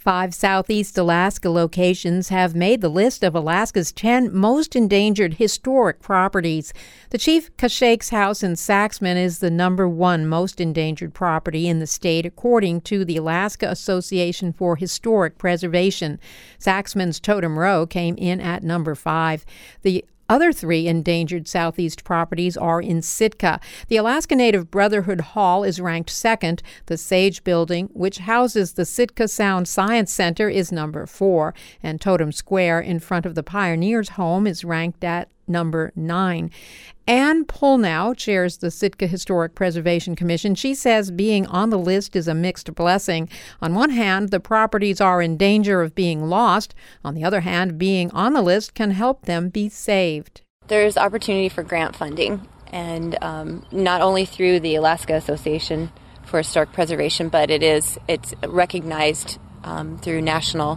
5 Southeast Alaska locations have made the list of Alaska's 10 most endangered historic properties. The Chief Kashake's house in Saxman is the number 1 most endangered property in the state, according to the Alaska Association for Historic Preservation. Saxman's Totem Row came in at number 5. The other 3 endangered Southeast properties are in Sitka. The Alaska Native Brotherhood Hall is ranked 2nd. The Sage Building, which houses the Sitka Sound Science Center, is number 4. And Totem Square in front of the Pioneers' home is ranked at number 9. Ann Pulnow chairs the Sitka Historic Preservation Commission. She says being on the list is a mixed blessing. On one hand, the properties are in danger of being lost. On the other hand, being on the list can help them be saved. There's opportunity for grant funding, and not only through the Alaska Association for Historic Preservation, but it's recognized through national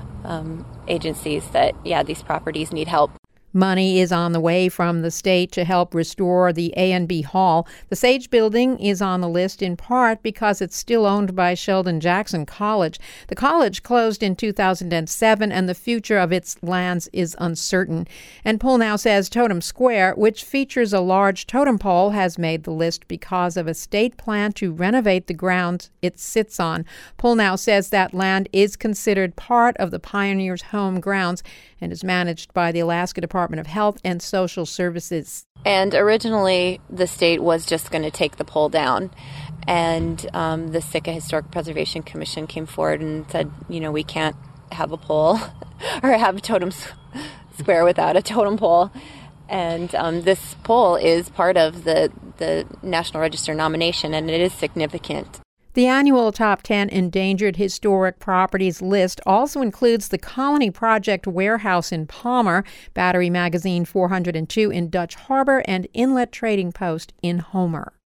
agencies that, these properties need help. Money is on the way from the state to help restore the A&B Hall. The Sage Building is on the list in part because it's still owned by Sheldon Jackson College. The college closed in 2007, and the future of its lands is uncertain. And Pulnow says Totem Square, which features a large totem pole, has made the list because of a state plan to renovate the grounds it sits on. Pulnow says that land is considered part of the Pioneers' home grounds and is managed by the Alaska Department of Health and Social Services. And originally, the state was just going to take the pole down. And the Sitka Historic Preservation Commission came forward and said, we can't have a pole or have a totem square without a totem pole. And this pole is part of the National Register nomination, and it is significant. The annual Top 10 Endangered Historic Properties list also includes the Colony Project Warehouse in Palmer, Battery Magazine 402 in Dutch Harbor, and Inlet Trading Post in Homer.